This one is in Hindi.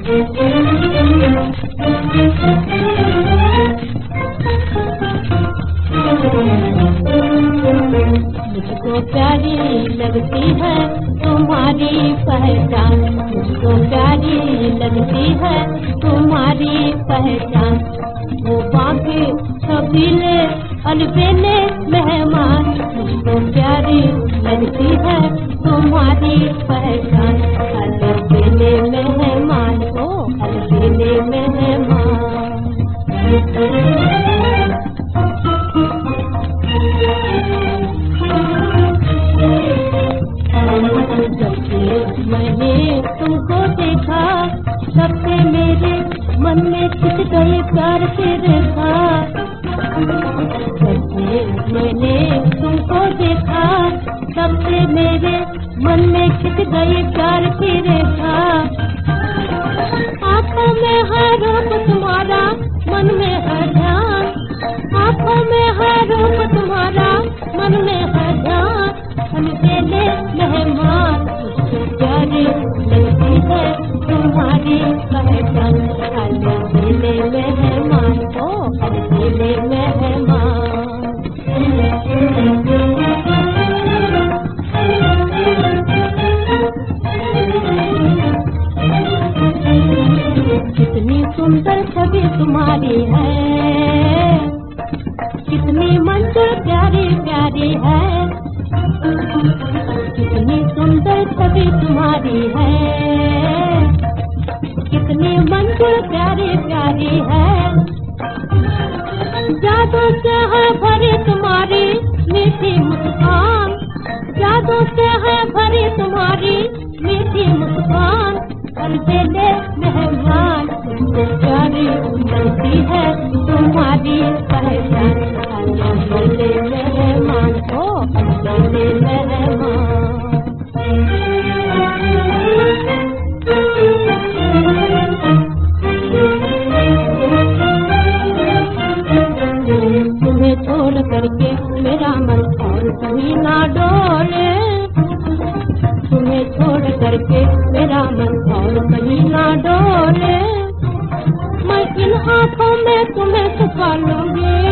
मुझको प्यारी लगती है तुम्हारी पहचान, मुझको प्यारी लगती है तुम्हारी पहचान। वो बाकी छबीले अलबेले मेहमान, मुझको प्यारी लगती है तुम्हारी पहचान। अलबेले मेहमान हो, अलबेले मेहमान। मैंने तुमको देखा तब से मेरे मन में खिंच गए प्यार के रेखा। जब से मैंने तुमको देखा तब से मेरे मन में खिंच गए प्यार की रेखा। आँखों में है रूप तुम्हारा, मन में है ध्यान, आँखों में है रूप तुम्हारा, मन में है ध्यान। अलबेले मेहमान, मुझको प्यारी लगती है तुम्हारी पहचान। अलबेले मेहमान हो, अलबेले मेहमान। कितनी सुंदर छवि तुम्हारी है, कितनी मंजूर प्यारी प्यारी है। कितनी सुंदर छवि तुम्हारी है, कितनी मंजूर प्यारी प्यारी है। जादू से है भरी तुम्हारी मीठी मुस्कान, जादू से है भरी तुम्हारी मीठी मुस्कान। अलबेले मेहमान, मुझको प्यारी लगती है तुम्हारी पहचान। अलबेले मेहमान हो, अलबेले मेहमान। तुम्हें छोड़ करके मेरा मन और कहीं ना डोले, तुम्हें छोड़ करके मेरा मन और कहीं ना डोले। मैं इन आँखों में तुम्हें छुपा लूंगी,